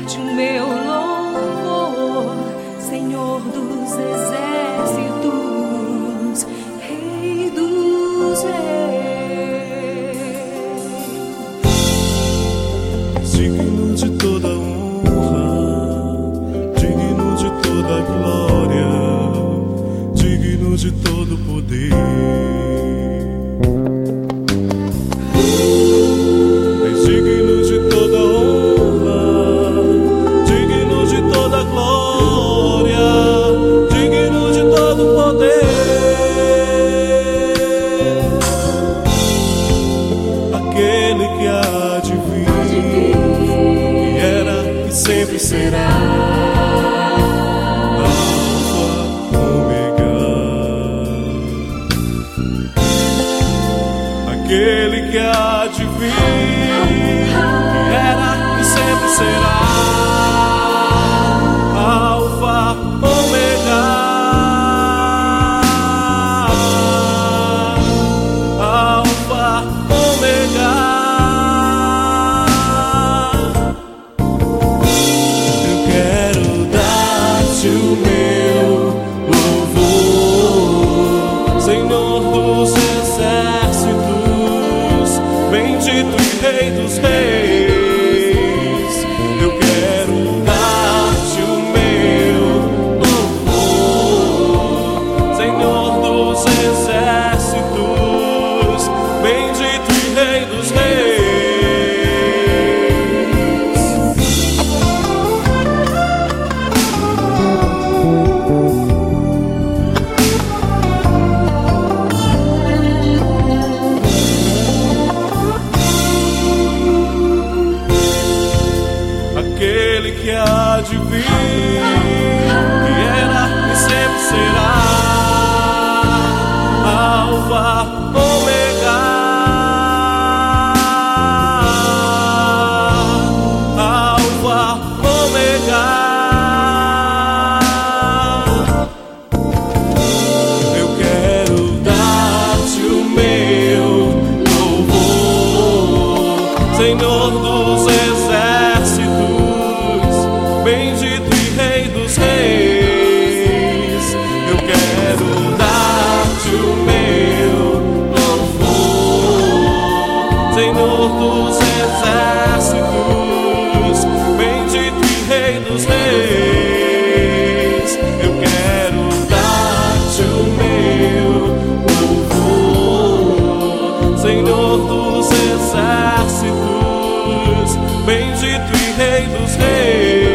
dar-te o meu louvor, Senhor dos exércitos, Rei dos reis. Digno de toda honra, digno de toda glória, digno de todo poder. És digno de toda honra, digno de toda glória, digno de todo poder. Aquele que há de vir, que era e sempre será, aquele que há de vir, que era e sempre será, Alfa, Ômega, Alfa, Ômega. Eu quero dar-te o meu louvor, Senhor dos exércitos, bendito e Rei dos reis. Eu quero dar-te o meu louvor, Senhor dos exércitos, bendito e Rei dos reis. Aquele que há de vir, que era e sempre será, Alfa, Ômega, Alfa, Ômega. Eu quero dar-te o meu louvor, Senhor dos exércitos, bendito e Rei dos reis. Eu quero dar-te o meu louvor, Senhor dos exércitos, bendito e Rei dos reis. Eu quero dar-te o meu louvor, Senhor dos exércitos, bendito e Rei dos reis.